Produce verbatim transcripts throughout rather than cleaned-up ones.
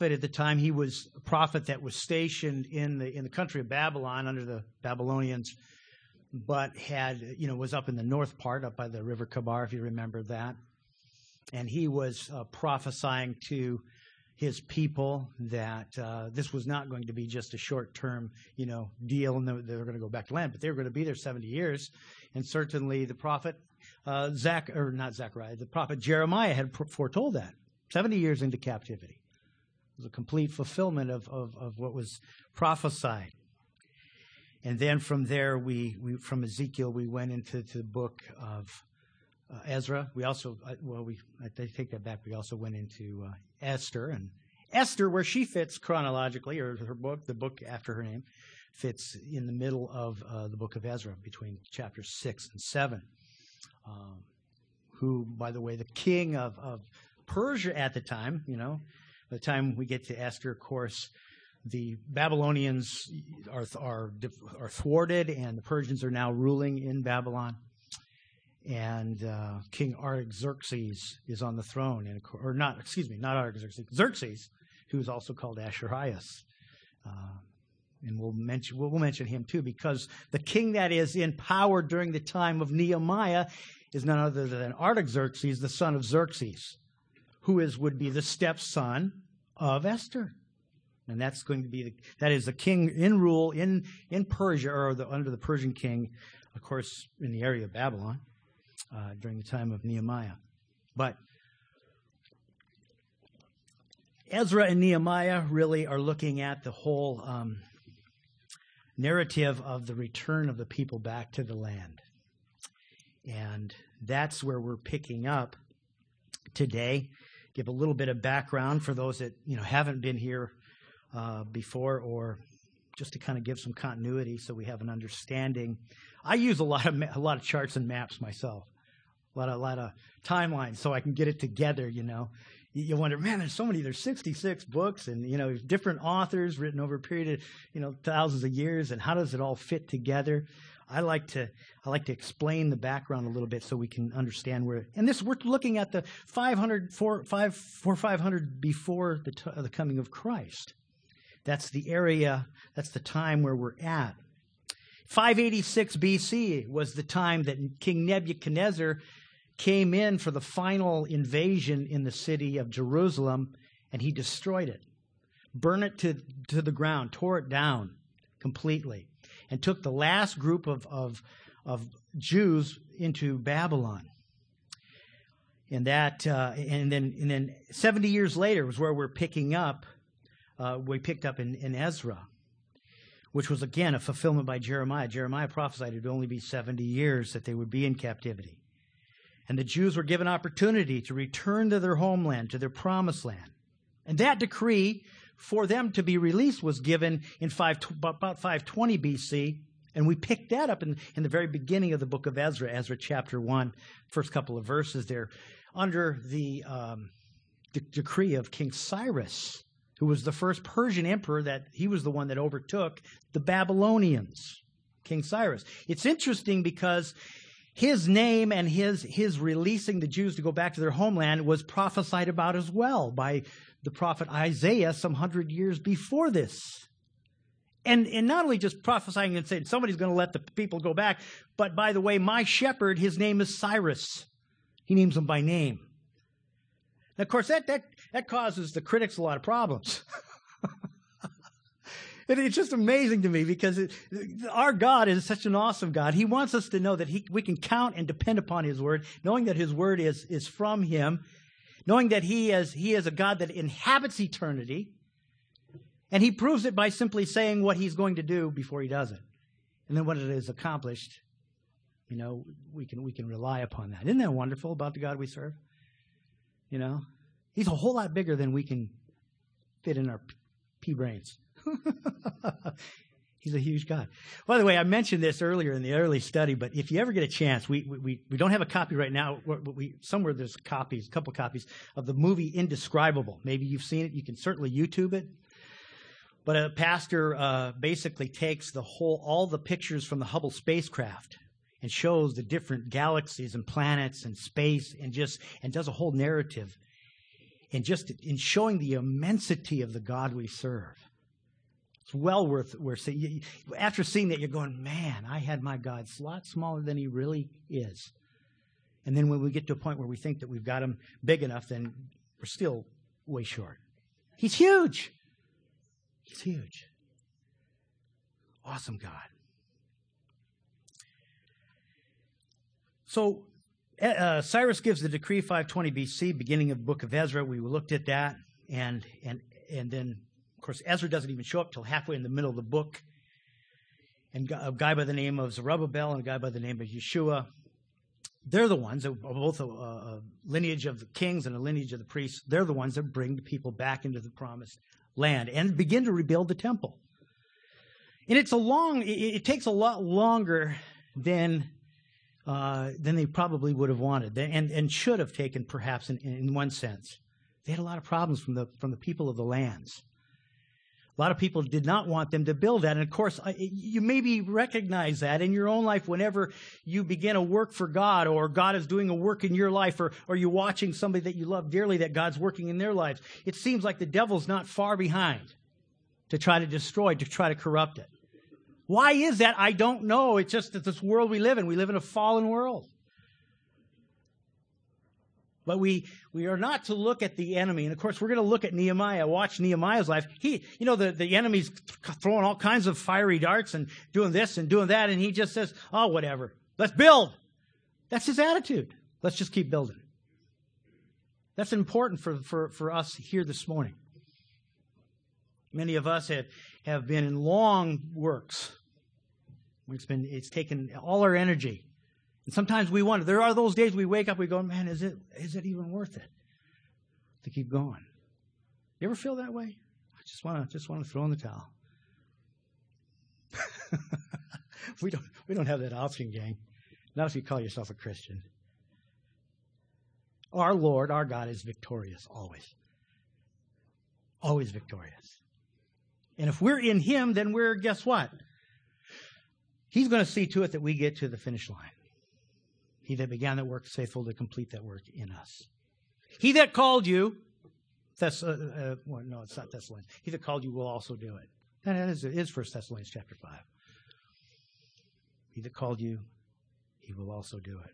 at the time. He was a prophet that was stationed in the in the country of Babylon under the Babylonians, but had, you know, was up in the north part, up by the river Kabar, if you remember that. And he was uh, prophesying to his people that uh, this was not going to be just a short-term, you know, deal, and they were going to go back to land, but they were going to be there seventy years. And certainly the prophet uh, Zach, or not Zechariah, the prophet Jeremiah had foretold that seventy years into captivity. It was a complete fulfillment of of, of what was prophesied. And then from there, we, we from Ezekiel, we went into the book of uh, Ezra. We also, uh, well, we I take that back. We also went into uh, Esther, and Esther, where she fits chronologically, or her book, the book after her name, fits in the middle of uh, the book of Ezra, between chapters six and seven. Um, who, by the way, the king of, of Persia at the time, you know, by the time we get to Esther, of course, the Babylonians are are are thwarted, and the Persians are now ruling in Babylon. And uh, King Artaxerxes is on the throne, and or not, excuse me, not Artaxerxes, Xerxes, who is also called Ahasuerus. Uh, and we'll mention we'll mention him too, because the king that is in power during the time of Nehemiah is none other than Artaxerxes, the son of Xerxes, who is would be the stepson of Esther. And that's going to be the, that is the king in rule in, in Persia, or the, under the Persian king, of course, in the area of Babylon uh, during the time of Nehemiah. But Ezra and Nehemiah really are looking at the whole um, narrative of the return of the people back to the land. And that's where we're picking up today. Give a little bit of background for those that, you know, haven't been here Uh, before, or just to kind of give some continuity so we have an understanding. I use a lot of ma- a lot of charts and maps myself, a lot of a lot of timelines, so I can get it together. You know, you, you wonder, man, there's so many. There's sixty-six books, and you know, different authors written over a period of, you know, thousands of years, and how does it all fit together? I like to I like to explain the background a little bit so we can understand where. And this, we're looking at the five hundred, four, five, four, five hundred before the t- the coming of Christ. That's the area, that's the time where we're at. five eighty-six B C was the time that King Nebuchadnezzar came in for the final invasion in the city of Jerusalem, and he destroyed it, burned it to, to the ground, tore it down completely, and took the last group of, of, of Jews into Babylon. And that, uh, and then, and then seventy years later was where we're picking up. Uh, we picked up in, in Ezra, which was, again, a fulfillment by Jeremiah. Jeremiah prophesied it would only be seventy years that they would be in captivity. And the Jews were given opportunity to return to their homeland, to their promised land. And that decree for them to be released was given in five, about five twenty B C, and we picked that up in, in the very beginning of the book of Ezra, Ezra chapter one, first couple of verses there, under the um, de- decree of King Cyrus, who was the first Persian emperor. That he was the one that overtook the Babylonians, King Cyrus. It's interesting because his name and his his releasing the Jews to go back to their homeland was prophesied about as well by the prophet Isaiah some hundred years before this. And, and not only just prophesying and saying somebody's going to let the people go back, but by the way, my shepherd, his name is Cyrus. He names them by name. And of course, that, that, that causes the critics a lot of problems. And it's just amazing to me because it, our God is such an awesome God. He wants us to know that he, we can count and depend upon his word, knowing that his word is, is from him, knowing that he is, he is a God that inhabits eternity, and he proves it by simply saying what he's going to do before he does it. And then when it is accomplished, you know, we can we can rely upon that. Isn't that wonderful about the God we serve? You know, he's a whole lot bigger than we can fit in our pea brains. He's a huge God. By the way, I mentioned this earlier in the early study, but if you ever get a chance, we we, we don't have a copy right now. But we somewhere there's copies, a couple copies of the movie Indescribable. Maybe you've seen it. You can certainly YouTube it. But a pastor uh, basically takes the whole all the pictures from the Hubble spacecraft and shows the different galaxies and planets and space and just and does a whole narrative. and just in showing the immensity of the God we serve. It's well worth we're saying. After seeing that, you're going, man, I had my God a lot smaller than he really is. And then when we get to a point where we think that we've got him big enough, then we're still way short. He's huge. He's huge. Awesome God. So uh, Cyrus gives the decree five twenty B C, beginning of the book of Ezra. We looked at that, and and and then of course Ezra doesn't even show up till halfway in the middle of the book. And a guy by the name of Zerubbabel and a guy by the name of Yeshua, they're the ones, both a, a lineage of the kings and a lineage of the priests. They're the ones that bring the people back into the promised land and begin to rebuild the temple. And it's a long. It, it takes a lot longer than. Uh, than they probably would have wanted, and, and should have taken, perhaps, in, in one sense. They had a lot of problems from the from the people of the lands. A lot of people did not want them to build that, and of course, you maybe recognize that in your own life whenever you begin a work for God, or God is doing a work in your life, or, or you're watching somebody that you love dearly that God's working in their lives. It seems like the devil's not far behind to try to destroy, to try to corrupt it. Why is that? I don't know. It's just that this world we live in, we live in a fallen world. But we we are not to look at the enemy. And of course, we're going to look at Nehemiah, watch Nehemiah's life. He, you know, the, the enemy's throwing all kinds of fiery darts and doing this and doing that. And he just says, oh, whatever. Let's build. That's his attitude. Let's just keep building. That's important for, for, for us here this morning. Many of us have, have been in long works. It's been it's taken all our energy. And sometimes we wonder, there are those days we wake up, we go, man, is it is it even worth it to keep going? You ever feel that way? I just want to just want to throw in the towel. we don't we don't have that option, gang. Not if you call yourself a Christian. Our Lord, our God is victorious always. Always victorious. And if we're in him, then we're, guess what? He's going to see to it that we get to the finish line. He that began that work is faithful to complete that work in us. He that called you, Thess- uh, uh, well, no, it's not Thessalonians. He that called you will also do it. And it is, it is First Thessalonians chapter five. He that called you, he will also do it.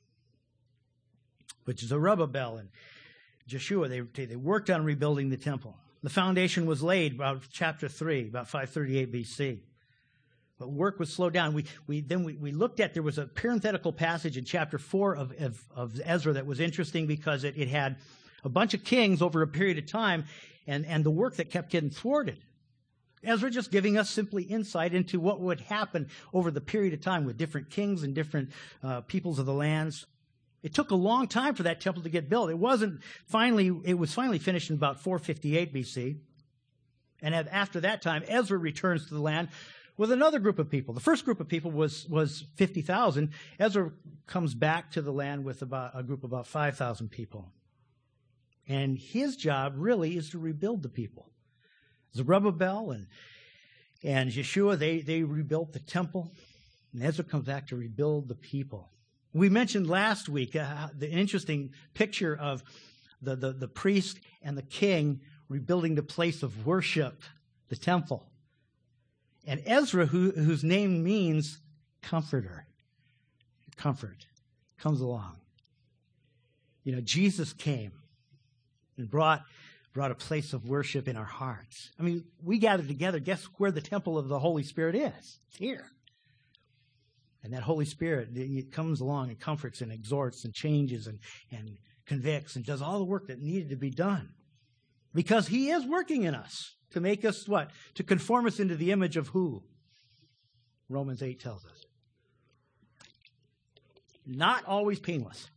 But Zerubbabel and Joshua, they, they worked on rebuilding the temple. The foundation was laid about chapter three, about five thirty-eight B C. But work was slowed down. We we then we, we looked at, there was a parenthetical passage in chapter four of, of, of Ezra that was interesting because it, it had a bunch of kings over a period of time and, and the work that kept getting thwarted. Ezra just giving us simply insight into what would happen over the period of time with different kings and different uh, peoples of the lands. It took a long time for that temple to get built. It wasn't finally, it was finally finished in about four fifty-eight B C. And after that time, Ezra returns to the land with another group of people. The first group of people was, was fifty thousand. Ezra comes back to the land with about a group of about five thousand people. And his job really is to rebuild the people. Zerubbabel and, and Yeshua, they, they rebuilt the temple. And Ezra comes back to rebuild the people. We mentioned last week uh, the interesting picture of the, the, the priest and the king rebuilding the place of worship, the temple. And Ezra, who, whose name means comforter, comfort, comes along. You know, Jesus came and brought, brought a place of worship in our hearts. I mean, we gather together. Guess where the temple of the Holy Spirit is? It's here. And that Holy Spirit, it comes along and comforts and exhorts and changes and, and convicts and does all the work that needed to be done. Because he is working in us to make us what? To conform us into the image of who? Romans eight tells us. Not always painless.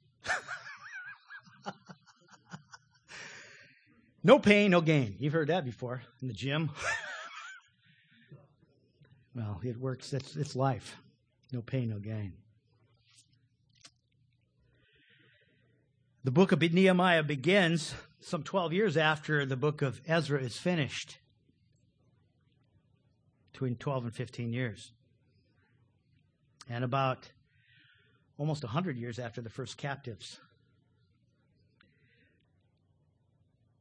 No pain, no gain. You've heard that before in the gym. Well, it works. It's, it's life. No pain, no gain. The book of Nehemiah begins some twelve years after the book of Ezra is finished. Between twelve and fifteen years. And about almost one hundred years after the first captives.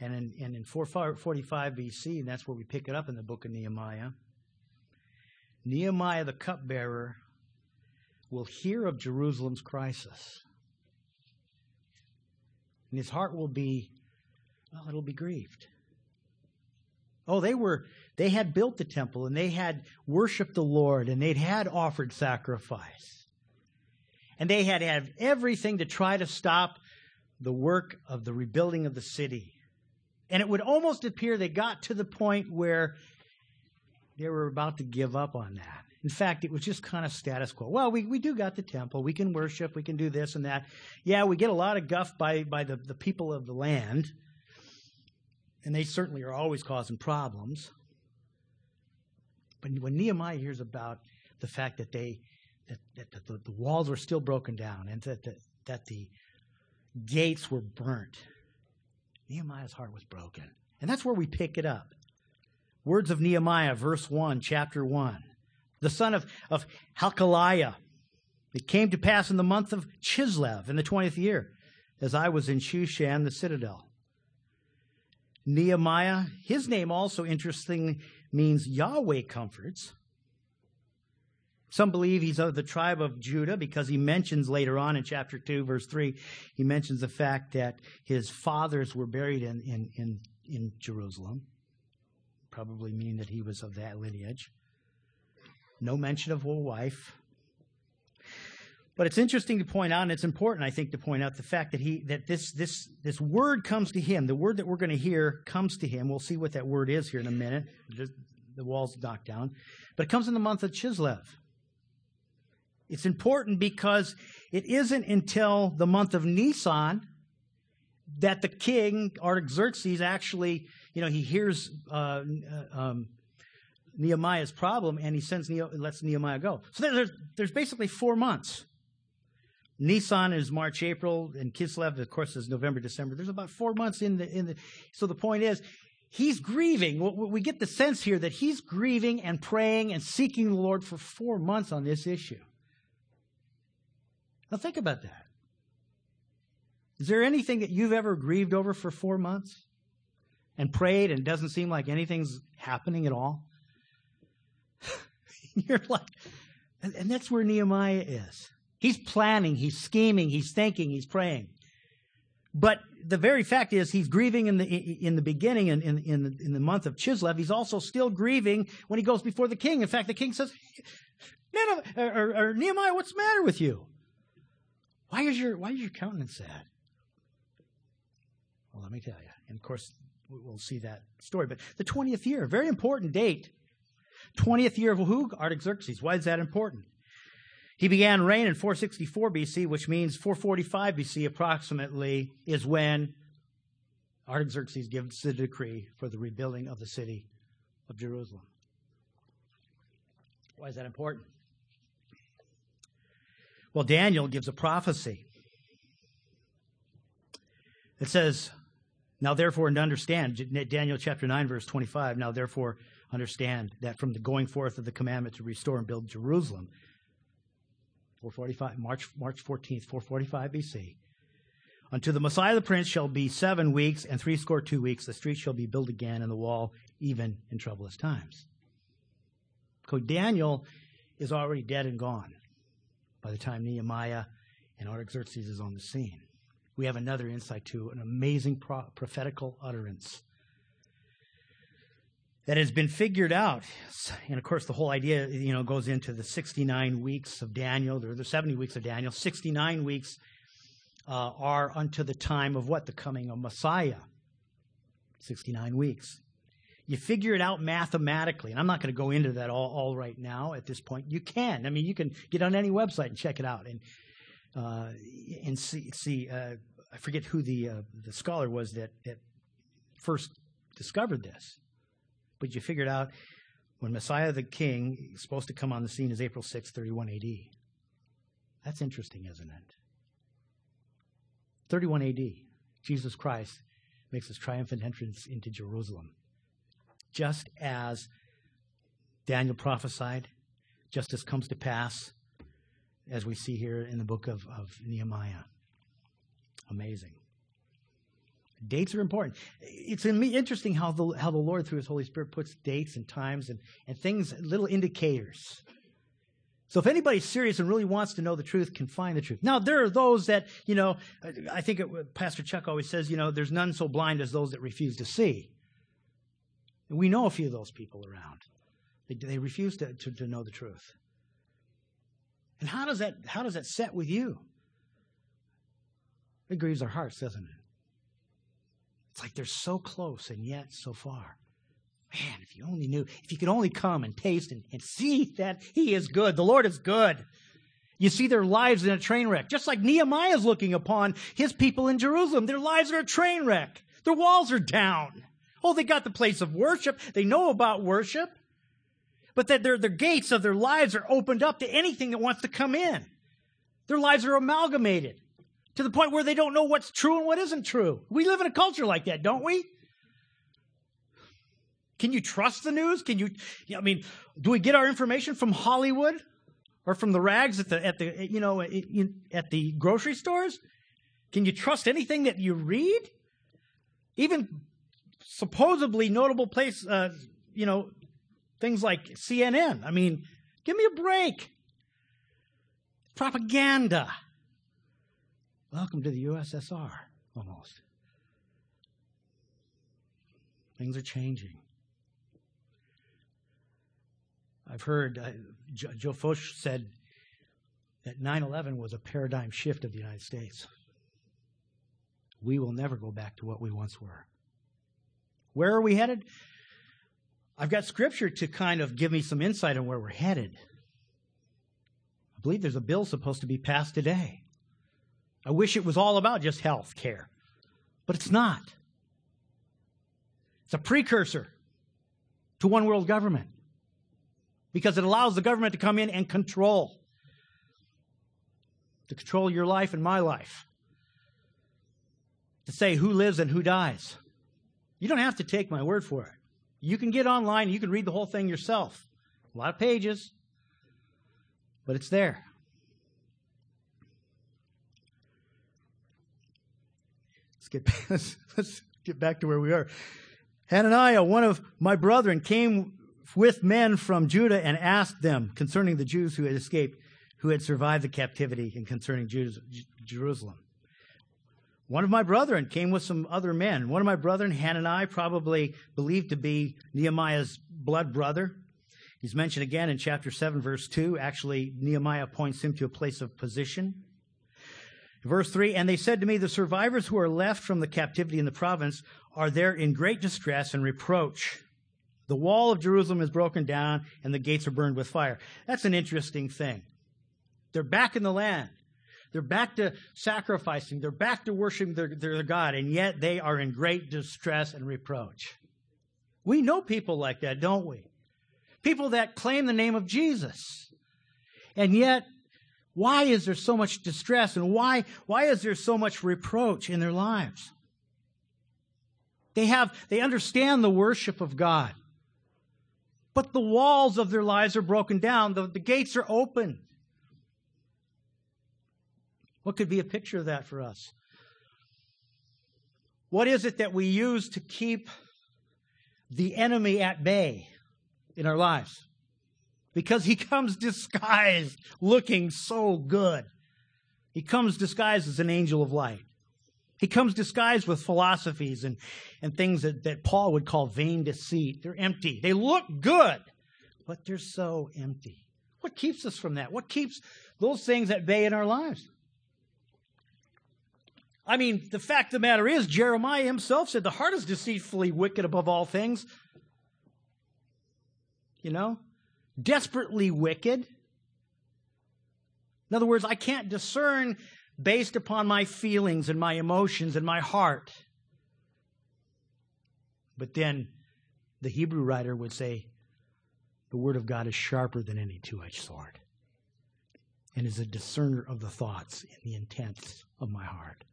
And in, and in four forty-five B C, and that's where we pick it up in the book of Nehemiah, Nehemiah the cupbearer will hear of Jerusalem's crisis. And his heart will be, well, it'll be grieved. Oh, they were, they had built the temple and they had worshiped the Lord and they'd had offered sacrifice. And they had had everything to try to stop the work of the rebuilding of the city. And it would almost appear they got to the point where they were about to give up on that. In fact, it was just kind of status quo. Well, we, we do got the temple. We can worship. We can do this and that. Yeah, we get a lot of guff by, by the, the people of the land. And they certainly are always causing problems. But when Nehemiah hears about the fact that they that, that the, the walls were still broken down and that the, that the gates were burnt, Nehemiah's heart was broken. And that's where we pick it up. Words of Nehemiah, verse one, chapter one. The son of, of Halkaliah. It came to pass in the month of Chislev in the twentieth year, as I was in Shushan, the citadel. Nehemiah, his name also, interestingly, means Yahweh comforts. Some believe he's of the tribe of Judah because he mentions later on in chapter two, verse three, he mentions the fact that his fathers were buried in, in, in, in Jerusalem, probably meaning that he was of that lineage. No mention of a wife. But it's interesting to point out, and it's important, I think, to point out the fact that he that this this this word comes to him. The word that we're going to hear comes to him. We'll see what that word is here in a minute. The wall's knocked down. But it comes in the month of Chislev. It's important because it isn't until the month of Nisan that the king, Artaxerxes, actually, you know, he hears uh, um, Nehemiah's problem and he sends ne- lets Nehemiah go. So there's there's basically four months. Nisan is March, April, and Kislev, of course, is November, December. There's about four months in the in the. So the point is, he's grieving. We get the sense here that he's grieving and praying and seeking the Lord for four months on this issue. Now think about that. Is there anything that you've ever grieved over for four months and prayed and it doesn't seem like anything's happening at all? You're like, and, and that's where Nehemiah is. He's planning, he's scheming, he's thinking, he's praying. But the very fact is he's grieving in the in the beginning, in, in, in, the, in the month of Chislev. He's also still grieving when he goes before the king. In fact, the king says, or, or, or, Nehemiah, what's the matter with you? Why is your why is your countenance sad? Well, let me tell you. And of course, we'll see that story. But the twentieth year, very important date. twentieth year of who? Artaxerxes. Why is that important? He began reign in four sixty-four B C, which means four forty-five B C approximately is when Artaxerxes gives the decree for the rebuilding of the city of Jerusalem. Why is that important? Well, Daniel gives a prophecy. It says, now therefore, and understand, Daniel chapter nine, verse twenty-five, now therefore understand that from the going forth of the commandment to restore and build Jerusalem, four forty-five, March, March fourteenth, four forty-five B C, unto the Messiah the Prince shall be seven weeks and threescore two weeks, the street shall be built again and the wall even in troublous times. So Daniel is already dead and gone by the time Nehemiah and Artaxerxes is on the scene. We have another insight to an amazing pro- prophetical utterance that has been figured out. And of course, the whole idea, you know, goes into the sixty-nine weeks of Daniel, or the seventy weeks of Daniel. sixty-nine weeks uh, are unto the time of what? The coming of Messiah. sixty-nine weeks. You figure it out mathematically, and I'm not going to go into that all, all right now at this point. You can. I mean, you can get on any website and check it out and uh, and see. see uh, I forget who the uh, the scholar was that, that first discovered this, but you figured out when Messiah the King is supposed to come on the scene is April sixth, thirty-one A D. That's interesting, isn't it? thirty-one A D. Jesus Christ makes his triumphant entrance into Jerusalem. Just as Daniel prophesied, just as comes to pass, as we see here in the book of, of Nehemiah. Amazing. Dates are important. It's interesting how the how the Lord, through his Holy Spirit, puts dates and times and, and things, little indicators. So if anybody's serious and really wants to know the truth, can find the truth. Now, there are those that, you know, I think it, Pastor Chuck always says, you know, there's none so blind as those that refuse to see. And we know a few of those people around. They, they refuse to, to, to know the truth. And how does that how does that set with you? It grieves our hearts, doesn't it? It's like they're so close and yet so far. Man, if you only knew, if you could only come and taste and, and see that he is good, the Lord is good. You see their lives in a train wreck, just like Nehemiah is looking upon his people in Jerusalem. Their lives are a train wreck. Their walls are down. Oh, they got the place of worship. They know about worship. But that their, their gates of their lives are opened up to anything that wants to come in. Their lives are amalgamated to the point where they don't know what's true and what isn't true. We live in a culture like that, don't we? Can you trust the news? Can you, I mean, do we get our information from Hollywood or from the rags at the, at the, you know, at the grocery stores? Can you trust anything that you read? Even supposedly notable place, uh, you know, things like C N N. I mean, give me a break. Propaganda. Welcome to the U S S R, almost. Things are changing. I've heard, uh, Joe, Joe Focht said that nine eleven was a paradigm shift of the United States. We will never go back to what we once were. Where are we headed? I've got scripture to kind of give me some insight on where we're headed. I believe there's a bill supposed to be passed today. I wish it was all about just health care, but it's not. It's a precursor to one world government because it allows the government to come in and control, to control your life and my life, to say who lives and who dies. You don't have to take my word for it. You can get online and you can read the whole thing yourself. A lot of pages, but it's there. Let's get, let's, let's get back to where we are. Hananiah, one of my brethren, came with men from Judah and asked them concerning the Jews who had escaped, who had survived the captivity, and concerning Jews, Jerusalem. One of my brethren came with some other men. One of my brethren, Hananiah, probably believed to be Nehemiah's blood brother. He's mentioned again in chapter seven, verse two. Actually, Nehemiah points him to a place of position. Verse three, and they said to me, the survivors who are left from the captivity in the province are there in great distress and reproach. The wall of Jerusalem is broken down and the gates are burned with fire. That's an interesting thing. They're back in the land. They're back to sacrificing. They're back to worshiping their, their God, and yet they are in great distress and reproach. We know people like that, don't we? People that claim the name of Jesus. And yet, why is there so much distress, and why, why is there so much reproach in their lives? They have, they understand the worship of God. But the walls of their lives are broken down. The, the gates are open. What could be a picture of that for us? What is it that we use to keep the enemy at bay in our lives? Because he comes disguised, looking so good. He comes disguised as an angel of light. He comes disguised with philosophies and, and things that, that Paul would call vain deceit. They're empty. They look good, but they're so empty. What keeps us from that? What keeps those things at bay in our lives? I mean, the fact of the matter is, Jeremiah himself said, the heart is deceitfully wicked above all things. You know? Desperately wicked. In other words, I can't discern based upon my feelings and my emotions and my heart. But then the Hebrew writer would say, the word of God is sharper than any two-edged sword and is a discerner of the thoughts and the intents of my heart.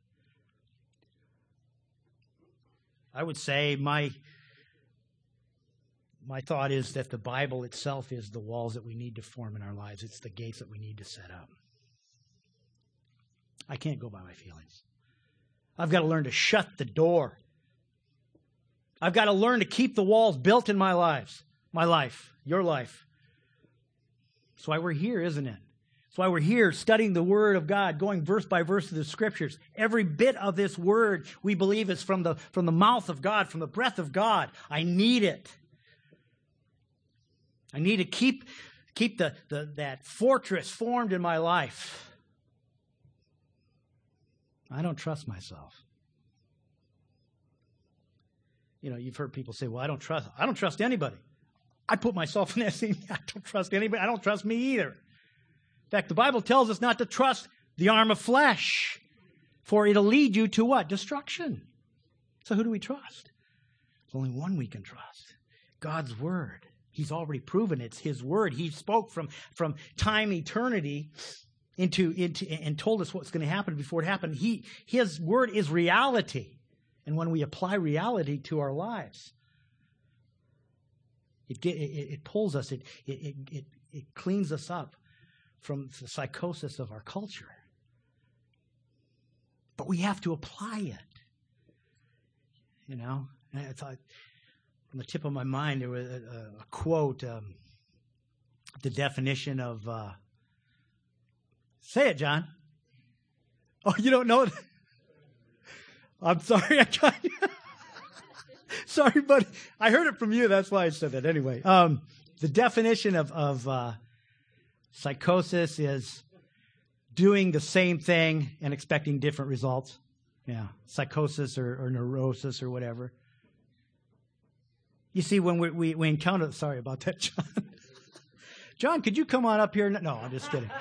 I would say my, my thought is that the Bible itself is the walls that we need to form in our lives. It's the gates that we need to set up. I can't go by my feelings. I've got to learn to shut the door. I've got to learn to keep the walls built in my lives, my life, your life. That's why we're here, isn't it? That's why we're here studying the Word of God, going verse by verse through the Scriptures. Every bit of this Word we believe is from the, from the mouth of God, from the breath of God. I need it. I need to keep, keep the, the, that fortress formed in my life. I don't trust myself. You know, you've heard people say, well, I don't trust, I don't trust anybody. I put myself in that same, I don't trust anybody. I don't trust me either. In fact, the Bible tells us not to trust the arm of flesh, for it'll lead you to what? Destruction. So who do we trust? There's only one we can trust. God's Word. He's already proven it's His Word. He spoke from, from time eternity into, into and told us what's going to happen before it happened. He, His Word is reality. And when we apply reality to our lives, it, it, it pulls us, it, it, it, it cleans us up from the psychosis of our culture. But we have to apply it. You know, and I thought, on the tip of my mind, there was a, a quote, um, the definition of, uh, say it, John. Oh, you don't know it? I'm sorry, I got you. Sorry, but I heard it from you. That's why I said that. Anyway, um, the definition of, of uh, psychosis is doing the same thing and expecting different results. Yeah, psychosis or, or neurosis or whatever. You see, when we, we, we encounter... Sorry about that, John. John, could you come on up here? No, I'm just kidding.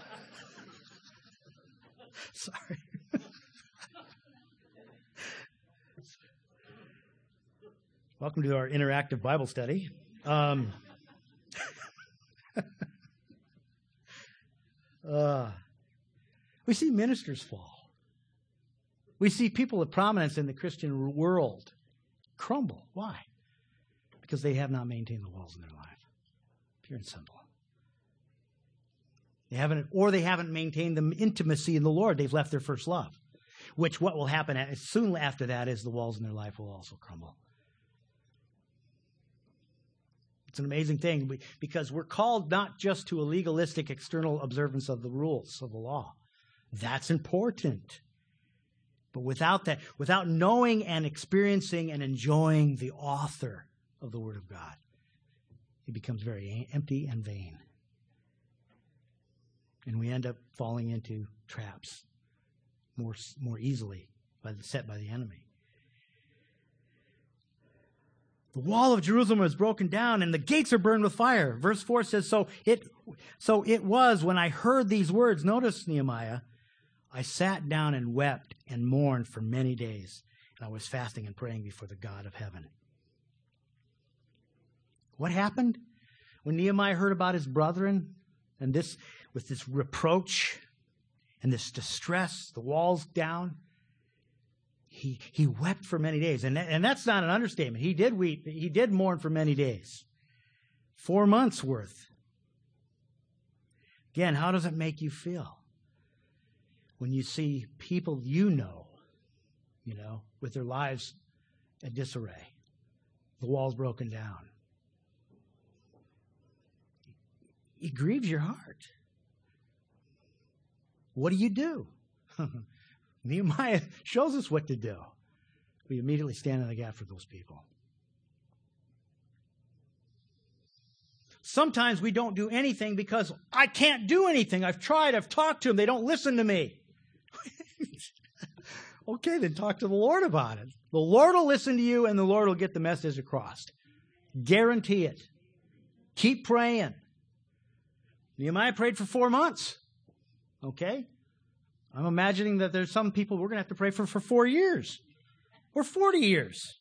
Sorry. Welcome to our interactive Bible study. Um, uh, we see ministers fall. We see people of prominence in the Christian world crumble. Why? Because they have not maintained the walls in their life. Pure and simple. They haven't, or they haven't maintained the intimacy in the Lord. They've left their first love. Which what will happen as soon after that is the walls in their life will also crumble. It's an amazing thing because we're called not just to a legalistic external observance of the rules of the law. That's important. But without that, without knowing and experiencing and enjoying the author of the Word of God, it becomes very empty and vain. And we end up falling into traps more, more easily by the, set by the enemy. The wall of Jerusalem was broken down and the gates are burned with fire. Verse four says, so it, so it was when I heard these words, notice Nehemiah, I sat down and wept and mourned for many days. And I was fasting and praying before the God of heaven. What happened when Nehemiah heard about his brethren and this, with this reproach and this distress, the walls down? He he wept for many days. And, that, and that's not an understatement. He did weep. He did mourn for many days. Four months worth. Again, how does it make you feel when you see people you know, you know, with their lives in disarray, the walls broken down? It grieves your heart. What do you do? Nehemiah shows us what to do. We immediately stand in the gap for those people. Sometimes we don't do anything because I can't do anything. I've tried. I've talked to them. They don't listen to me. Okay, then talk to the Lord about it. The Lord will listen to you and the Lord will get the message across. Guarantee it. Keep praying. Nehemiah prayed for four months. Okay? I'm imagining that there's some people we're going to have to pray for for four years or forty years.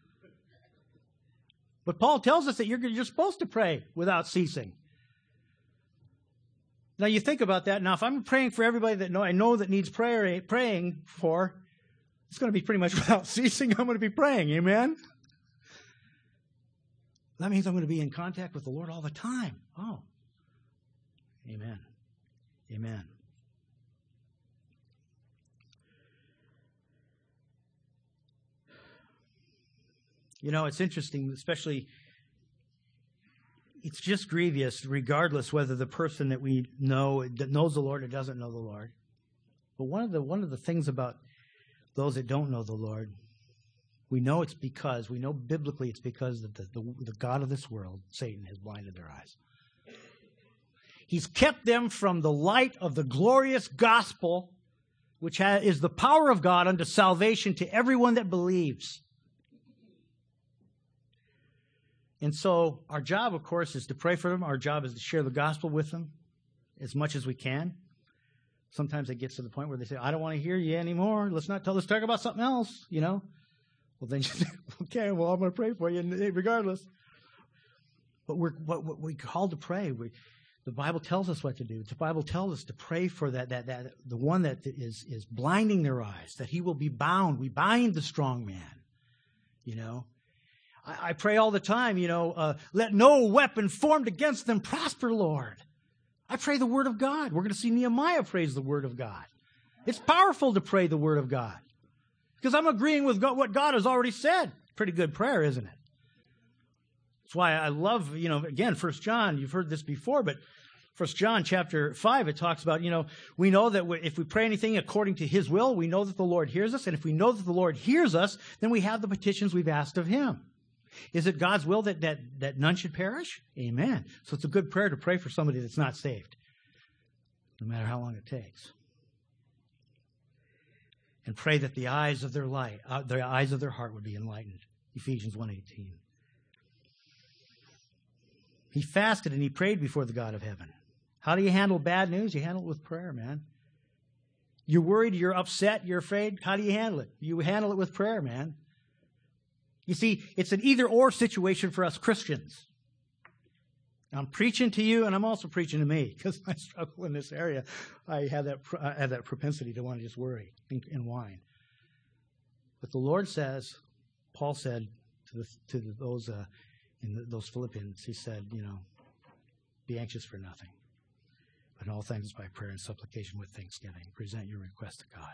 But Paul tells us that you're, you're supposed to pray without ceasing. Now you think about that. Now if I'm praying for everybody that know, I know that needs prayer, praying for, it's going to be pretty much without ceasing. I'm going to be praying. Amen? That means I'm going to be in contact with the Lord all the time. Oh. Amen. Amen. You know, it's interesting, especially, it's just grievous, regardless whether the person that we know, that knows the Lord or doesn't know the Lord. But one of the one of the things about those that don't know the Lord, we know it's because, we know biblically it's because the, the, the God of this world, Satan, has blinded their eyes. He's kept them from the light of the glorious gospel, which ha- is the power of God unto salvation to everyone that believes. And so our job, of course, is to pray for them. Our job is to share the gospel with them as much as we can. Sometimes it gets to the point where they say, I don't want to hear you anymore. Let's not tell, let's talk about something else, you know. Well, then you say, okay, well, I'm going to pray for you regardless. But we're what, what we called to pray. We, the Bible tells us what to do. The Bible tells us to pray for that, that, that the one that is, is blinding their eyes, that he will be bound. We bind the strong man, you know. I, I pray all the time, you know, uh, let no weapon formed against them prosper, Lord. I pray the word of God. We're going to see Nehemiah praise the word of God. It's powerful to pray the word of God because I'm agreeing with God, what God has already said. Pretty good prayer, isn't it? That's why I love, you know, again, First John, you've heard this before, but First John chapter five, it talks about, you know, we know that if we pray anything according to his will, we know that the Lord hears us. And if we know that the Lord hears us, then we have the petitions we've asked of him. Is it God's will that, that, that none should perish? Amen. So it's a good prayer to pray for somebody that's not saved, no matter how long it takes. And pray that the eyes of their light, uh, the eyes of their heart would be enlightened. Ephesians one eighteen. He fasted and he prayed before the God of heaven. How do you handle bad news? You handle it with prayer, man. You're worried, you're upset, you're afraid. How do you handle it? You handle it with prayer, man. You see, it's an either-or situation for us Christians. I'm preaching to you, and I'm also preaching to me, because I struggle in this area. I have that I have that propensity to want to just worry and, and whine. But the Lord says, Paul said to the, to the, those uh, in the, those Philippians, he said, you know, be anxious for nothing, but in all things by prayer and supplication with thanksgiving, present your request to God.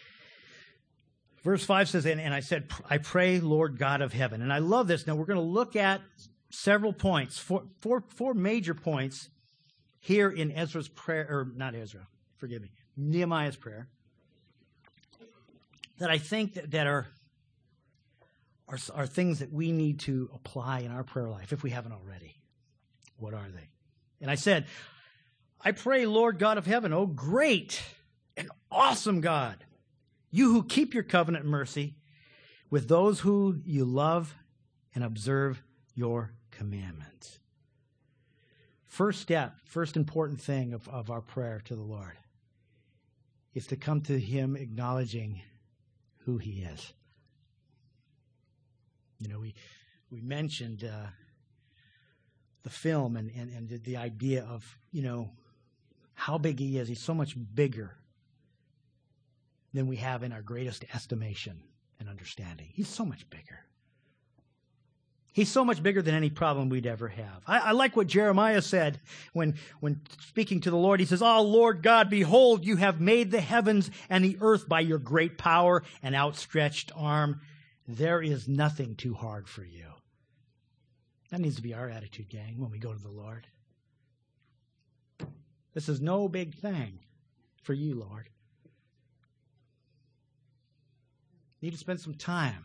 Verse five says, and, and I said, I pray, Lord God of heaven. And I love this. Now, we're going to look at several points, four, four, four major points here in Ezra's prayer, or not Ezra, forgive me, Nehemiah's prayer, that I think that, that are, are, are things that we need to apply in our prayer life, if we haven't already. What are they? And I said, I pray, Lord God of heaven, oh great and awesome God, you who keep your covenant mercy with those who you love and observe your commandments. First step, first important thing of, of our prayer to the Lord is to come to him acknowledging who he is. You know, we we mentioned uh, the film and, and, and the, the idea of, you know, how big he is. He's so much bigger than we have in our greatest estimation and understanding. He's so much bigger. He's so much bigger than any problem we'd ever have. I, I like what Jeremiah said when, when speaking to the Lord. He says, oh, Lord God, behold, you have made the heavens and the earth by your great power and outstretched arm. There is nothing too hard for you. That needs to be our attitude, gang, when we go to the Lord. This is no big thing for you, Lord. You need to spend some time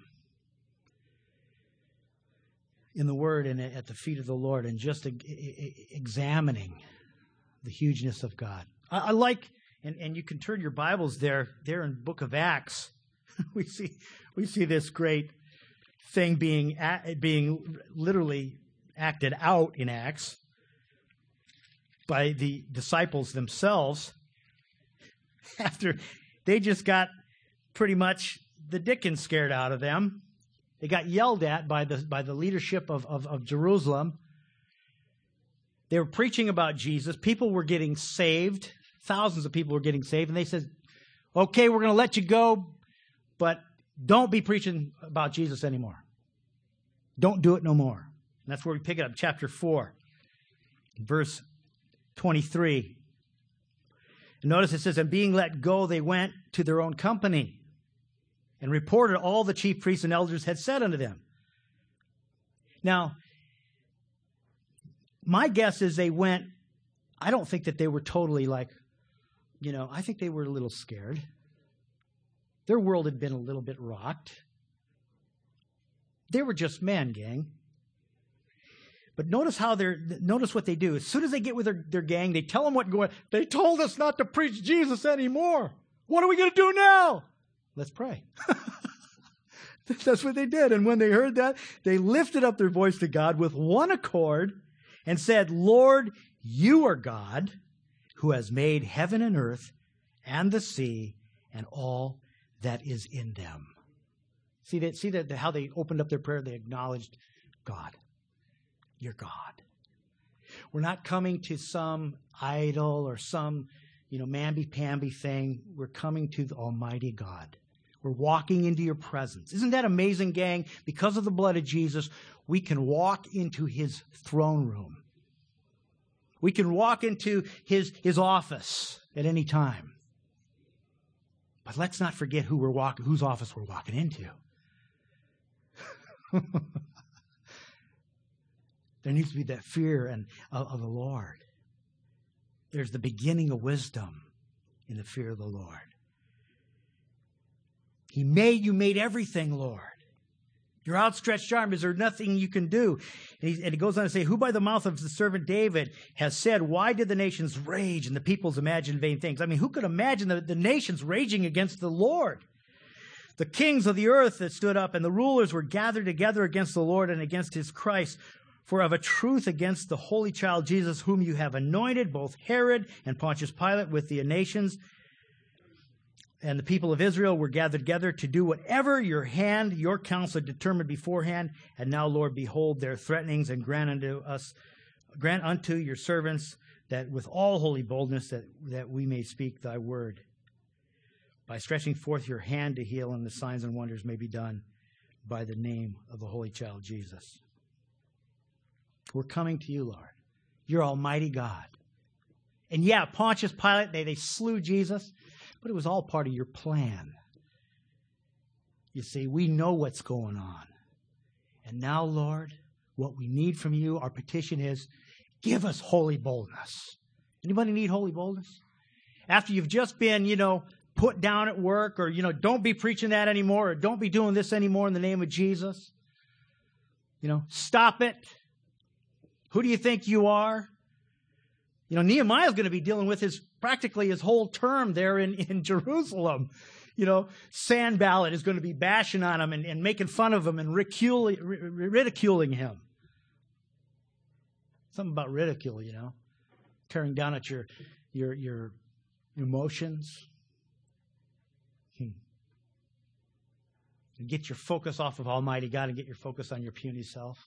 in the Word and at the feet of the Lord and just examining the hugeness of God. I, I like, and, and you can turn your Bibles there, there in the book of Acts. we see we see this great thing being being literally acted out in Acts by the disciples themselves after they just got pretty much the dickens scared out of them. They got yelled at by the by the leadership of, of, of Jerusalem. They were preaching about Jesus. People were getting saved. Thousands of people were getting saved. And they said, okay, we're going to let you go, but don't be preaching about Jesus anymore. Don't do it no more. And that's where we pick it up, chapter four, verse twenty-three. And notice it says, and being let go, they went to their own company and reported all the chief priests and elders had said unto them. Now, my guess is they went, I don't think that they were totally like, you know, I think they were a little scared. Their world had been a little bit rocked. They were just men, gang. But notice how they're, notice what they do. As soon as they get with their, their gang, they tell them what going, they told us not to preach Jesus anymore. What are we going to do now? Let's pray. That's what they did. And when they heard that, they lifted up their voice to God with one accord and said, Lord, you are God who has made heaven and earth and the sea and all that is in them. See that? See that? How they opened up their prayer? They acknowledged God. You're God. We're not coming to some idol or some, you know, mamby-pamby thing. We're coming to the Almighty God. We're walking into your presence. Isn't that amazing, gang? Because of the blood of Jesus, we can walk into his throne room. We can walk into his, his office at any time. But let's not forget who we're walking, whose office we're walking into. There needs to be that fear and of, of the Lord. There's the beginning of wisdom in the fear of the Lord. He made, you made everything, Lord. Your outstretched arm, is there nothing you can do? And he, and he goes on to say, who by the mouth of the servant David has said, why did the nations rage and the peoples imagine vain things? I mean, who could imagine the, the nations raging against the Lord? The kings of the earth that stood up and the rulers were gathered together against the Lord and against his Christ. For of a truth against the holy child Jesus, whom you have anointed, both Herod and Pontius Pilate with the nations and the people of Israel were gathered together to do whatever your hand, your counsel determined beforehand. And now, Lord, behold their threatenings, and grant unto us, grant unto your servants that with all holy boldness that, that we may speak thy word. By stretching forth your hand to heal, and the signs and wonders may be done by the name of the holy child Jesus. We're coming to you, Lord. You're Almighty God. And yeah, Pontius Pilate, they, they slew Jesus, but it was all part of your plan. You see, we know what's going on. And now, Lord, what we need from you, our petition is, give us holy boldness. Anybody need holy boldness? After you've just been, you know, put down at work, or, you know, don't be preaching that anymore, or don't be doing this anymore in the name of Jesus. You know, stop it. Who do you think you are? You know, Nehemiah is going to be dealing with his practically his whole term there in, in Jerusalem. You know, Sanballat is going to be bashing on him and, and making fun of him and ridiculing, ridiculing him. Something about ridicule, you know, tearing down at your your your emotions. Hmm. And get your focus off of Almighty God and get your focus on your puny self.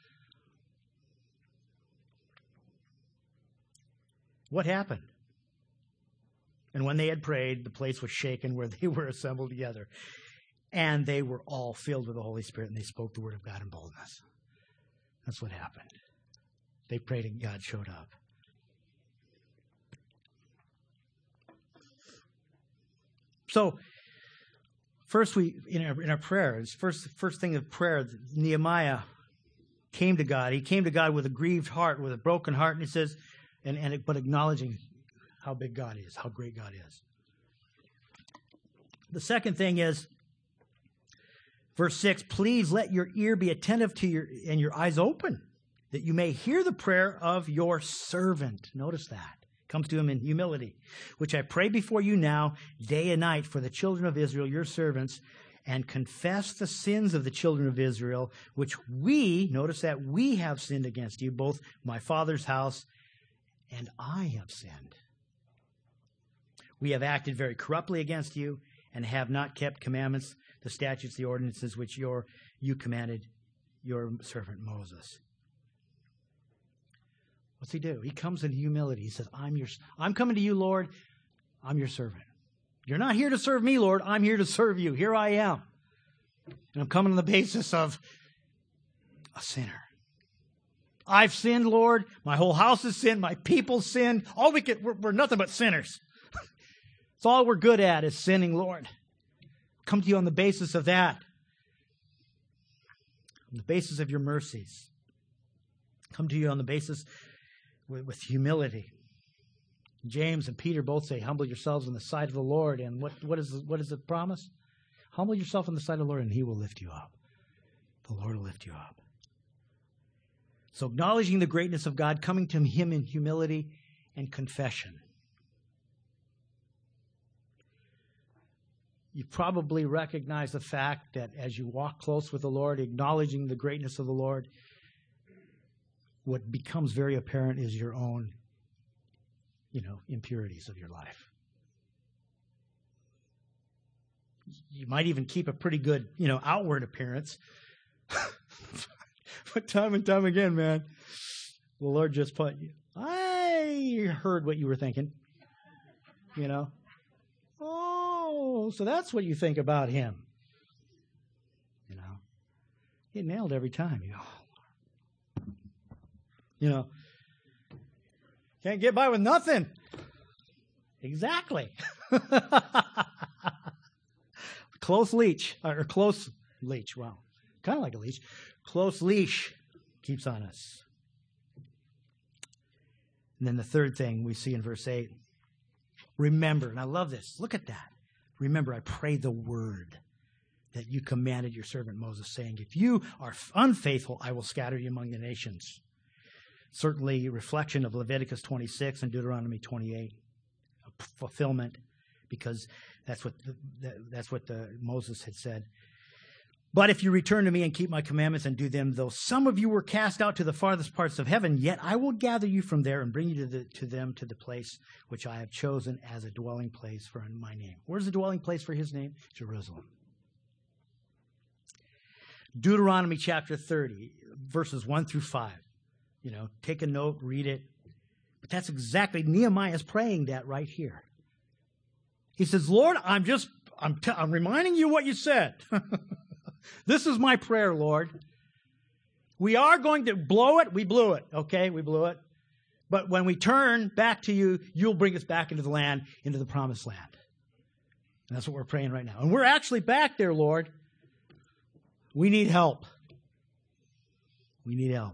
What happened? And when they had prayed, the place was shaken where they were assembled together. And they were all filled with the Holy Spirit, and they spoke the word of God in boldness. That's what happened. They prayed, and God showed up. So, first we in our, in our prayers, first first thing of prayer, Nehemiah came to God. He came to God with a grieved heart, with a broken heart, and he says, and, and but acknowledging how big God is, how great God is. The second thing is, verse six, please let your ear be attentive to your and your eyes open, that you may hear the prayer of your servant. Notice that. Comes to him in humility, which I pray before you now, day and night, for the children of Israel, your servants, and confess the sins of the children of Israel, which we, notice that we have sinned against you, both my father's house and I have sinned. We have acted very corruptly against you and have not kept commandments, the statutes, the ordinances which your, you commanded your servant Moses. What's he do? He comes in humility. He says, I'm your, I'm coming to you, Lord. I'm your servant. You're not here to serve me, Lord. I'm here to serve you. Here I am. And I'm coming on the basis of a sinner. I've sinned, Lord. My whole house has sinned. My people sinned. All we can, we're, we're nothing but sinners. It's all we're good at is sinning, Lord. Come to you on the basis of that. on the basis of your mercies. Come to you on the basis with, with humility. James and Peter both say, humble yourselves in the sight of the Lord. And what, what, is, what is the promise? Humble yourself in the sight of the Lord and he will lift you up. The Lord will lift you up. So acknowledging the greatness of God, coming to him in humility and confession. You probably recognize the fact that as you walk close with the Lord, acknowledging the greatness of the Lord, what becomes very apparent is your own, you know, impurities of your life. You might even keep a pretty good, you know, outward appearance. But time and time again, man, the Lord just put, I heard what you were thinking, you know. Oh, so that's what you think about him. You know, he nailed every time. You know, you know, can't get by with nothing. Exactly. Close leash, or close leash, wow, kind of like a leash. Close leash keeps on us. And then the third thing we see in verse eight, remember, and I love this, look at that. Remember, I pray the word that you commanded your servant Moses, saying, if you are unfaithful, I will scatter you among the nations. Certainly a reflection of Leviticus twenty-six and Deuteronomy twenty-eight, a fulfillment, because that's what the, that's what the, Moses had said. But if you return to me and keep my commandments and do them, though some of you were cast out to the farthest parts of heaven, yet I will gather you from there and bring you to, the, to them to the place which I have chosen as a dwelling place for my name. Where's the dwelling place for his name? Jerusalem. Deuteronomy chapter thirty, verses one through five. You know, take a note, read it. But that's exactly, Nehemiah's praying that right here. He says, Lord, I'm just, I'm, t- I'm reminding you what you said. This is my prayer, Lord. We are going to blow it. We blew it. Okay, we blew it. But when we turn back to you, you'll bring us back into the land, into the promised land. And that's what we're praying right now. And we're actually back there, Lord. We need help. We need help.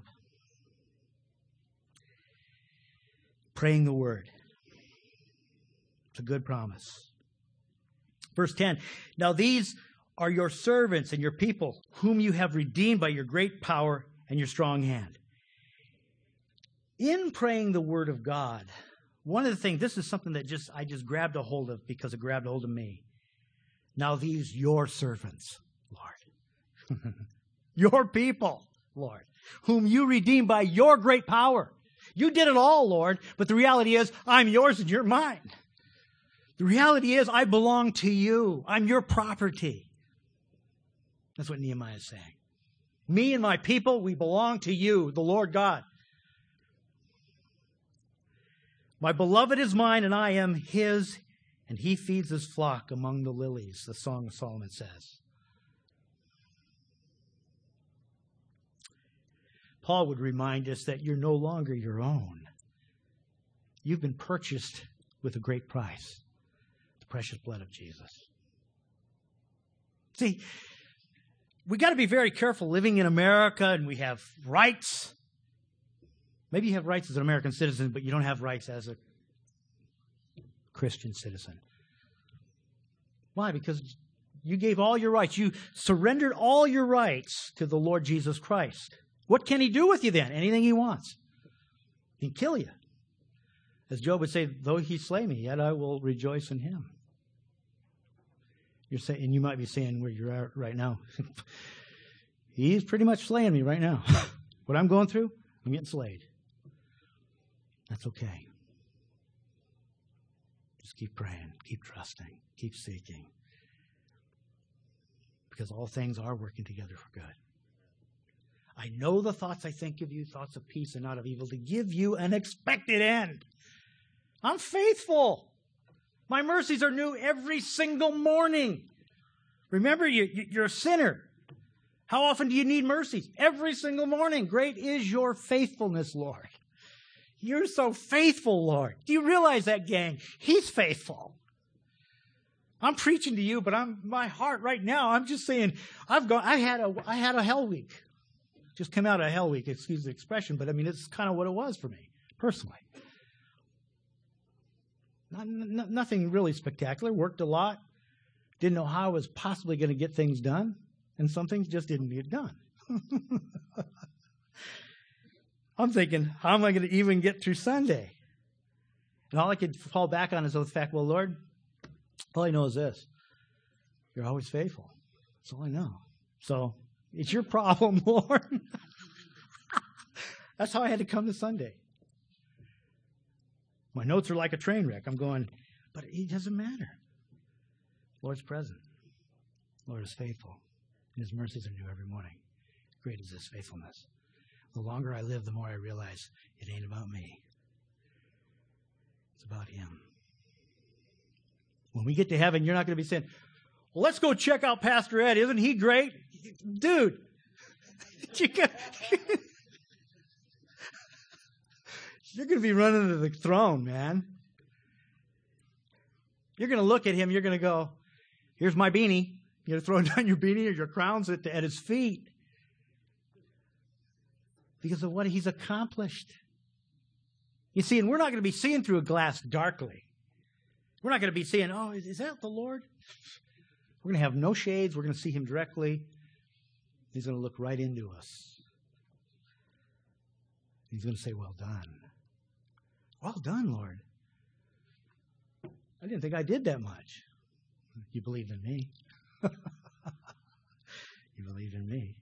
Praying the word. It's a good promise. Verse ten, now these are your servants and your people, whom you have redeemed by your great power and your strong hand. In praying the word of God, one of the things, this is something that just I just grabbed a hold of because it grabbed a hold of me. Now these your servants, Lord. Your people, Lord, whom you redeemed by your great power. You did it all, Lord, but the reality is I'm yours and you're mine. The reality is I belong to you. I'm your property. That's what Nehemiah is saying. Me and my people, we belong to you, the Lord God. My beloved is mine and I am his, and he feeds his flock among the lilies, the Song of Solomon says. Paul would remind us that you're no longer your own. You've been purchased with a great price, the precious blood of Jesus. See, we got to be very careful living in America, and we have rights. Maybe you have rights as an American citizen, but you don't have rights as a Christian citizen. Why? Because you gave all your rights. You surrendered all your rights to the Lord Jesus Christ. What can he do with you then? Anything he wants. He can kill you. As Job would say, though he slay me, yet I will rejoice in him. You're saying, and you might be saying where you're at right now. He's pretty much slaying me right now. What I'm going through, I'm getting slayed. That's okay. Just keep praying, keep trusting, keep seeking. Because all things are working together for good. I know the thoughts I think of you, thoughts of peace and not of evil, to give you an expected end. I'm faithful. My mercies are new every single morning. Remember, you, you're a sinner. How often do you need mercies? Every single morning. Great is your faithfulness, Lord. You're so faithful, Lord. Do you realize that, gang? He's faithful. I'm preaching to you, but I'm my heart right now. I'm just saying, I've gone. I had a I had a hell week. Just came out of hell week, excuse the expression, but I mean, it's kind of what it was for me, personally. Not, n- nothing really spectacular. Worked a lot. Didn't know how I was possibly going to get things done. And some things just didn't get done. I'm thinking, how am I going to even get through Sunday? And all I could fall back on is the fact, well, Lord, all I know is this. You're always faithful. That's all I know. So it's your problem, Lord. That's how I had to come to Sunday. My notes are like a train wreck. I'm going, but it doesn't matter. Lord's present. Lord is faithful. And his mercies are new every morning. Great is his faithfulness. The longer I live, the more I realize it ain't about me. It's about him. When we get to heaven, you're not going to be saying, well, let's go check out Pastor Ed. Isn't he great? Dude. You're going to be running to the throne, man. You're going to look at him. You're going to go, here's my beanie. You're going to throw down your beanie or your crowns at, at his feet. Because of what he's accomplished. You see, and we're not going to be seeing through a glass darkly. We're not going to be saying, oh, is, is that the Lord? We're going to have no shades. We're going to see him directly. He's going to look right into us. He's going to say, well done. Well done, Lord. I didn't think I did that much. You believe in me. You believe in me.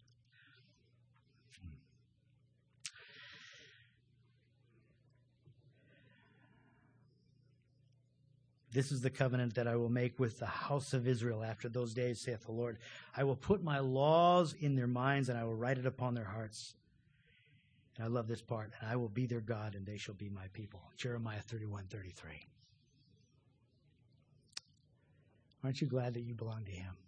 This is the covenant that I will make with the house of Israel after those days, saith the Lord. I will put my laws in their minds, and I will write it upon their hearts. And I love this part. And I will be their God, and they shall be my people. Jeremiah thirty-one thirty-three. Aren't you glad that you belong to him?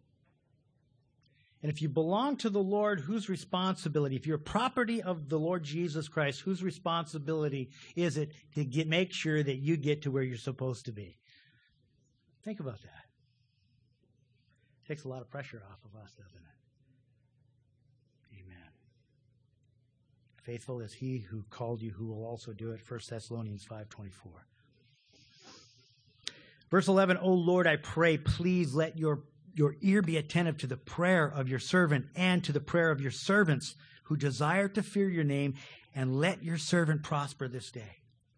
And if you belong to the Lord, whose responsibility? If you're property of the Lord Jesus Christ, whose responsibility is it to get, make sure that you get to where you're supposed to be? Think about that. It takes a lot of pressure off of us, doesn't it? Amen. Faithful is he who called you, who will also do it. First Thessalonians five twenty-four. Verse eleven, O Lord, I pray, please let your Your ear be attentive to the prayer of your servant and to the prayer of your servants who desire to fear your name, and let your servant prosper this day.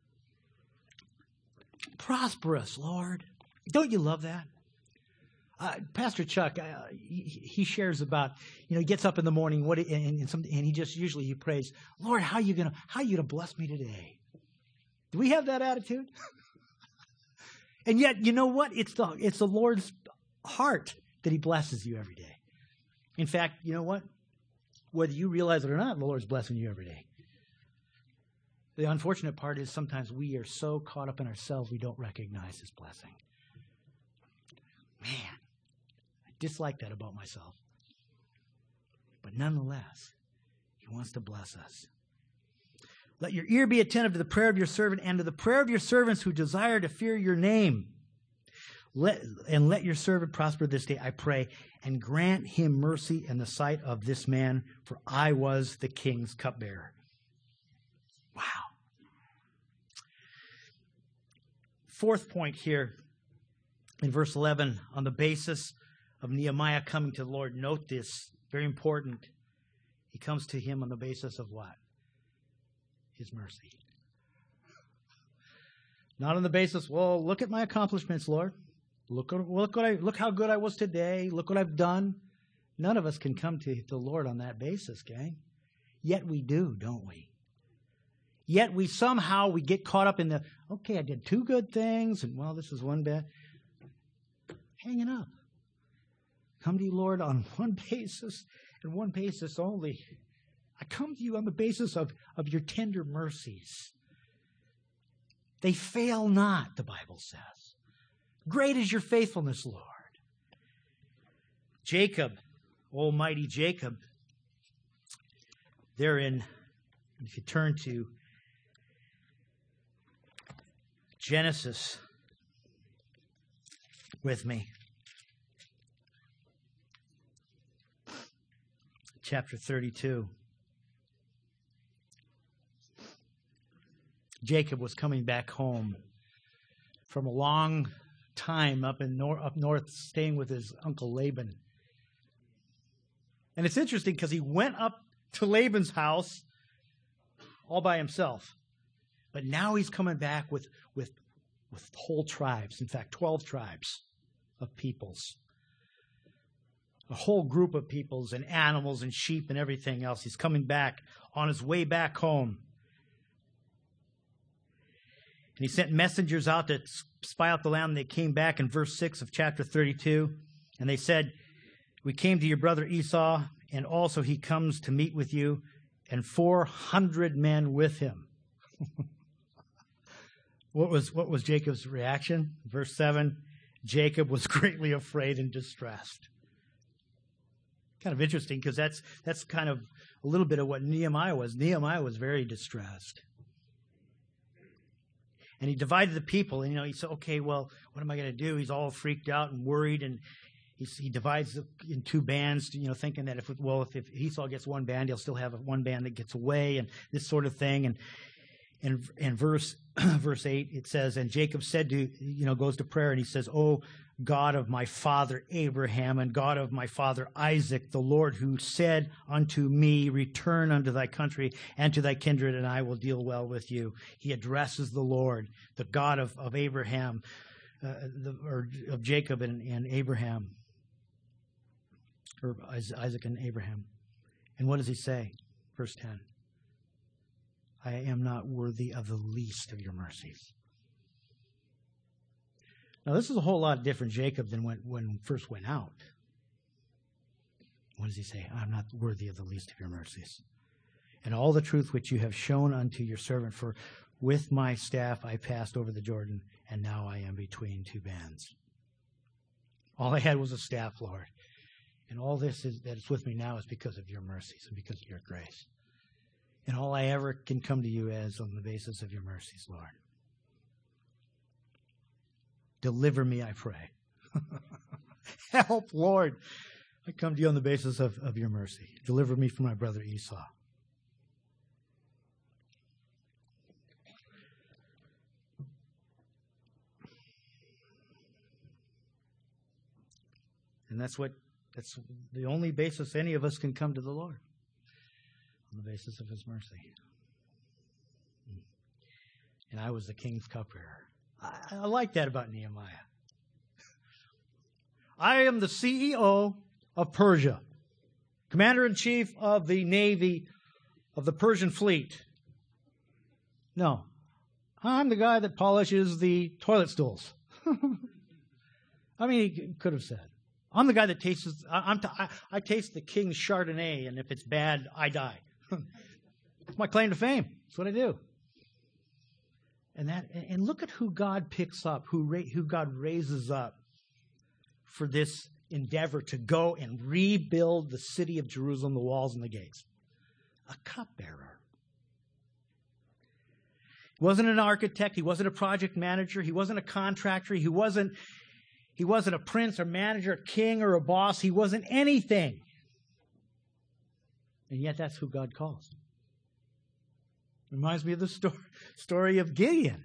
Prosper us, Lord. Don't you love that? Uh, Pastor Chuck, uh, he, he shares about, you know, he gets up in the morning, what, and, and, some, and he just usually he prays, Lord, how are you gonna, how are you gonna bless me today? Do we have that attitude? And yet, you know what? It's the it's the Lord's heart that he blesses you every day. In fact, you know what? Whether you realize it or not, the Lord's blessing you every day. The unfortunate part is sometimes we are so caught up in ourselves we don't recognize his blessing. Man, I dislike that about myself. But nonetheless, he wants to bless us. Let your ear be attentive to the prayer of your servant and to the prayer of your servants who desire to fear your name. Let, and let your servant prosper this day, I pray, and grant him mercy in the sight of this man, for I was the king's cupbearer. Wow. Fourth point here in verse eleven, on the basis of Nehemiah coming to the Lord. Note this, very important. He comes to him on the basis of what? His mercy. Not on the basis, well, look at my accomplishments, Lord. Look, look, what I, look how good I was today. Look what I've done. None of us can come to the Lord on that basis, gang. Yet we do, don't we? Yet we somehow, we get caught up in the, okay, I did two good things, and well, this is one bad. Hang it up. Come to you, Lord, on one basis, and one basis only. I come to you on the basis of, of your tender mercies. They fail not, the Bible says. Great is your faithfulness, Lord. Jacob, almighty Jacob, there in, if you turn to Genesis with me. chapter thirty-two. Jacob was coming back home from a long time up in nor- up north, staying with his uncle Laban. And it's interesting because he went up to Laban's house all by himself. But now he's coming back with, with, with whole tribes, in fact, twelve tribes of peoples. A whole group of peoples and animals and sheep and everything else. He's coming back on his way back home. And he sent messengers out to spy out the land. And they came back in verse six of chapter thirty-two. And they said, we came to your brother Esau, and also he comes to meet with you, and four hundred men with him. What was, what was Jacob's reaction? Verse seven, Jacob was greatly afraid and distressed. Kind of interesting because that's, that's kind of a little bit of what Nehemiah was. Nehemiah was very distressed. And he divided the people, and, you know, he said, okay, well, what am I going to do? He's all freaked out and worried, and he, he divides in two bands, you know, thinking that if, well, if, if Esau gets one band, he'll still have one band that gets away, and this sort of thing. And in, in verse verse eight, it says, and Jacob said to, you know, goes to prayer, and he says, oh, God of my father Abraham and God of my father Isaac, the Lord who said unto me, return unto thy country and to thy kindred, and I will deal well with you. He addresses the Lord, the God of, of Abraham, uh, the, or of Jacob and, and Abraham, or Isaac and Abraham. And what does he say? Verse ten. I am not worthy of the least of your mercies. Now, this is a whole lot different Jacob than when, when he first went out. What does he say? I'm not worthy of the least of your mercies. And all the truth which you have shown unto your servant, for with my staff I passed over the Jordan, and now I am between two bands. All I had was a staff, Lord. And all this is, that is with me now is because of your mercies and because of your grace. And all I ever can come to you as on the basis of your mercies, Lord. Deliver me, I pray. Help, Lord. I come to you on the basis of, of your mercy. Deliver me from my brother Esau. And that's what that's the only basis any of us can come to the Lord. On the basis of his mercy. And I was the king's cupbearer. I, I like that about Nehemiah. I am the C E O of Persia, commander-in-chief of the navy of the Persian fleet. No, I'm the guy that polishes the toilet stools. I mean, he could have said, I'm the guy that tastes, I, I'm t- I, I taste the king's Chardonnay, and if it's bad, I die. It's my claim to fame. That's what I do. And that, and look at who God picks up, who ra- who God raises up for this endeavor to go and rebuild the city of Jerusalem, the walls and the gates. A cupbearer. He wasn't an architect. He wasn't a project manager. He wasn't a contractor. He wasn't, he wasn't a prince or manager, a king or a boss. He wasn't anything. And yet that's who God calls. Reminds me of the story, story of Gideon.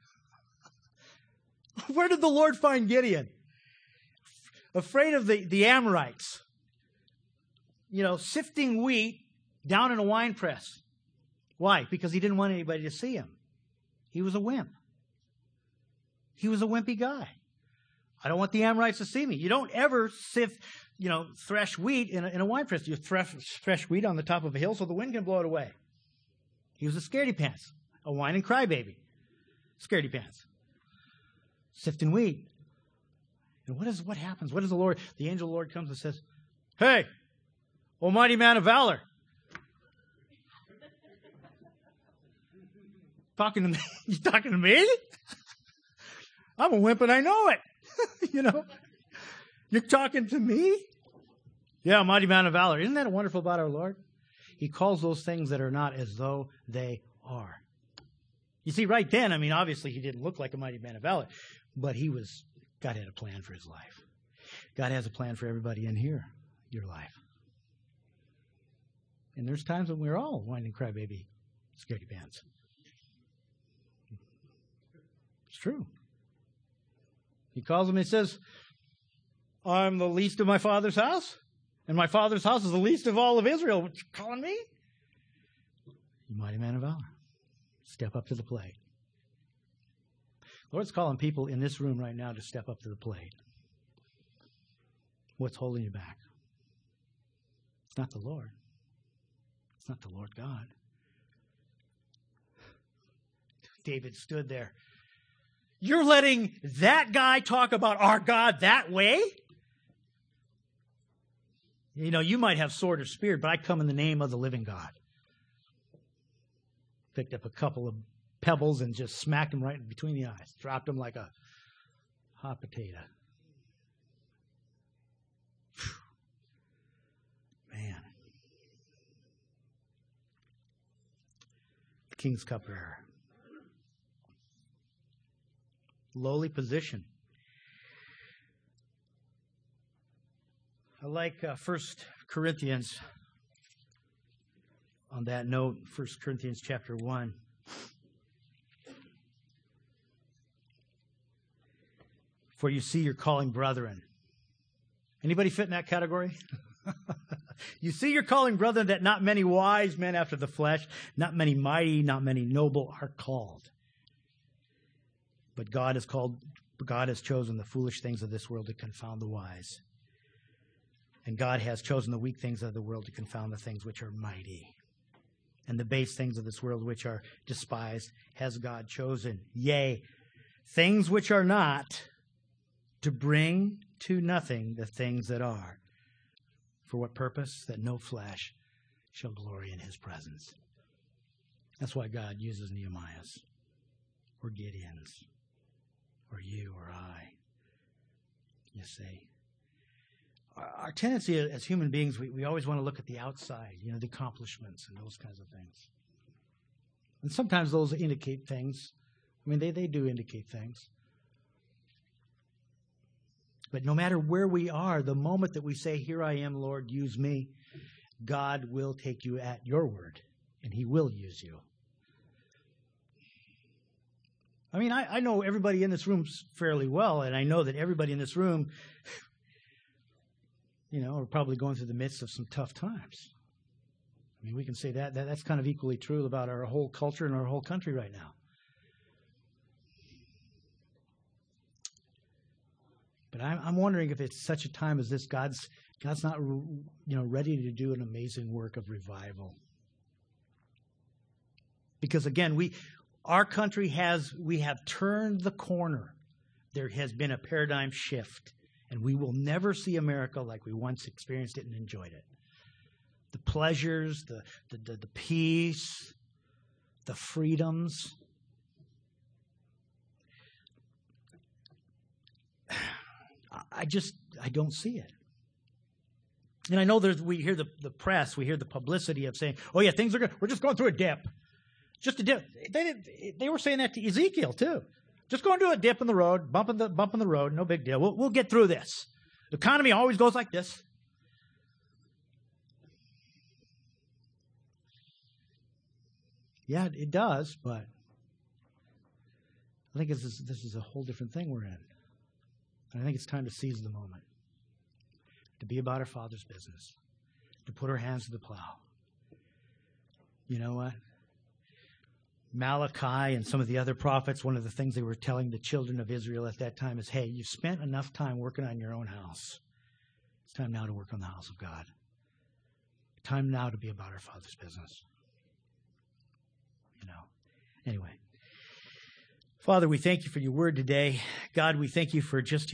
Where did the Lord find Gideon? Afraid of the, the Amorites. You know, sifting wheat down in a wine press. Why? Because he didn't want anybody to see him. He was a wimp. He was a wimpy guy. I don't want the Amorites to see me. You don't ever sift, you know, thresh wheat in a, in a wine press. You thresh, thresh wheat on the top of a hill so the wind can blow it away. He was a scaredy pants, a whine and crybaby. Scaredy pants. Sifting wheat. And what is what happens? What does the Lord, the angel of the Lord comes and says, hey, almighty man of valor. Talking to me? You talking to me? I'm a wimp and I know it. You know? You're talking to me? Yeah, mighty man of valor. Isn't that wonderful about our Lord? He calls those things that are not as though they are. You see, right then, I mean, obviously he didn't look like a mighty man of valor, but he was, God had a plan for his life. God has a plan for everybody in here, your life. And there's times when we're all whining crybaby, scaredy pants. It's true. He calls him and says, I'm the least of my father's house, and my father's house is the least of all of Israel. What you calling me? You mighty man of valor. Step up to the plate. Lord's calling people in this room right now to step up to the plate. What's holding you back? It's not the Lord. It's not the Lord God. David stood there. You're letting that guy talk about our God that way? You know, you might have sword or spear, but I come in the name of the living God. Picked up a couple of pebbles and just smacked him right between the eyes. Dropped him like a hot potato. Whew. Man. The King's Cupbearer. Lowly position. I like uh, First Corinthians. On that note, First Corinthians chapter one. For you see you're calling brethren. Anybody fit in that category? You see you're calling brethren that not many wise men after the flesh, not many mighty, not many noble are called. But God has called, God has chosen the foolish things of this world to confound the wise. And God has chosen the weak things of the world to confound the things which are mighty. And the base things of this world which are despised has God chosen. Yea, things which are not, to bring to nothing the things that are. For what purpose? That no flesh shall glory in his presence. That's why God uses Nehemiahs, or Gideons, or you or I. You see. Our, our tendency as human beings, we, we always want to look at the outside, you know, the accomplishments and those kinds of things. And sometimes those indicate things. I mean, they, they do indicate things. But no matter where we are, the moment that we say, here I am, Lord, use me, God will take you at your word, and he will use you. I mean, I, I know everybody in this room fairly well, and I know that everybody in this room, you know, are probably going through the midst of some tough times. I mean, we can say that, that that's kind of equally true about our whole culture and our whole country right now. But I'm, I'm wondering if it's such a time as this, God's God's not, you know, ready to do an amazing work of revival. Because again, we, our country has, we have turned the corner. There has been a paradigm shift, and we will never see America like we once experienced it and enjoyed it. The pleasures, the the, the, the peace, the freedoms. I just, I don't see it. And I know there's, we hear the, the press, we hear the publicity of saying, oh yeah, things are good. We're just going through a dip. Just a dip. They, they were saying that to Ezekiel too. Just going through a dip in the road, bumping the, bumping the road, no big deal. We'll, we'll get through this. The economy always goes like this. Yeah, it does, but I think this is, this is a whole different thing we're in. And I think it's time to seize the moment, to be about our Father's business, to put our hands to the plow. You know what? Malachi and some of the other prophets, one of the things they were telling the children of Israel at that time is, hey, you've spent enough time working on your own house. It's time now to work on the house of God. Time now to be about our Father's business. You know. Anyway. Father, we thank you for your word today. God, we thank you for just your